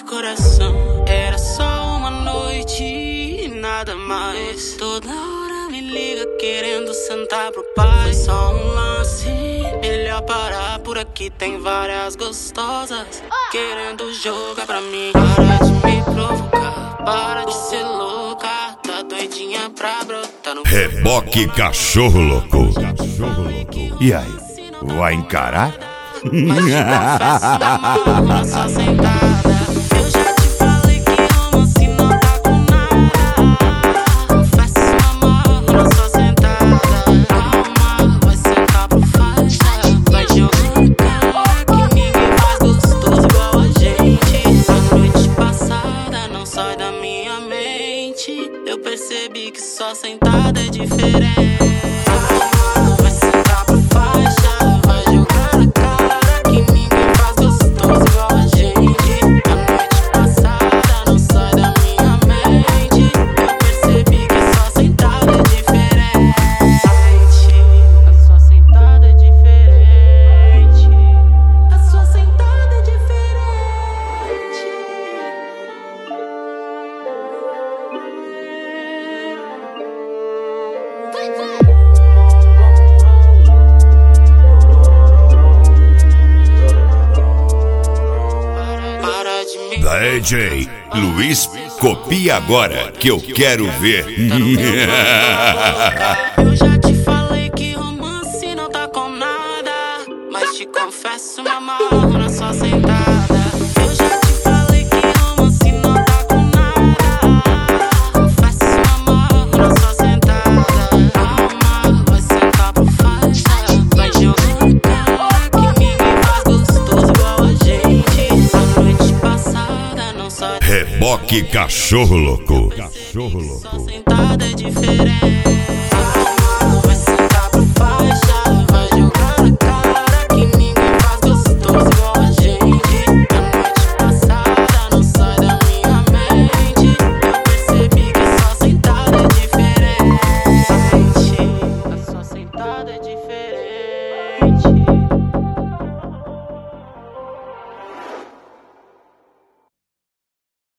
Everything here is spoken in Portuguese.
coração. Era só uma noite e nada mais. Toda hora me liga querendo sentar pro pai. Foi só um lance, melhor parar por aqui. Tem várias gostosas querendo jogar pra mim. Para de me provocar, para de ser louca. Tá doidinha pra brotar no Reboque Cachorro Louco. E aí, vai encarar? Mas te confesso, mamãe, só sentada. Eu já te falei que romance não tá com nada. Confesso, mamãe, só sentada. Calma, vai sentar pro faixa. Vai jogando cara que ninguém faz gostoso igual a gente. A noite passada não sai da minha mente. Eu percebi que só sentada é diferente. Vai sentar pro faixa. Vai jogar cara que ninguém faz gostoso igual a gente. A noite passada não sai da minha mente. Eu percebi que só sentada é diferente. A sua sentada é diferente. A sua sentada é diferente. Para de me DJ Luiz, copia agora que eu quero ver. Eu já te falei que romance não tá com nada, mas te confesso, me amarro na sua sentada. Eu já te falei que romance não tá com nada. Confesso, me amarro na sua sentada. Calma, vai sentar pro faixa. Vai jogando cara que ninguém faz gostoso igual a gente. A noite passada não sai. Reboque Cachorro Louco. Só sentada é diferente.